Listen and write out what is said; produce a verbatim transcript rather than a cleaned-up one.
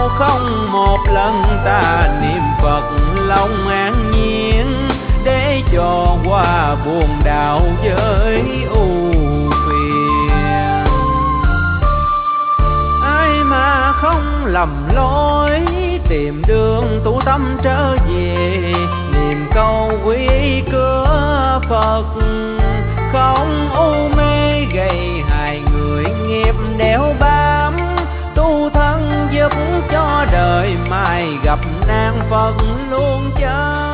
không một lần ta niệm Phật lòng an nhiên, để cho qua buồn đạo với ưu phiền. Ai mà không lầm lối tìm đường tu tâm trở về, niệm câu quy cửa Phật không u mê gây hại người nghiệp đeo bám, tu thân giúp cho đời mai gặp nan Phật luôn chớ.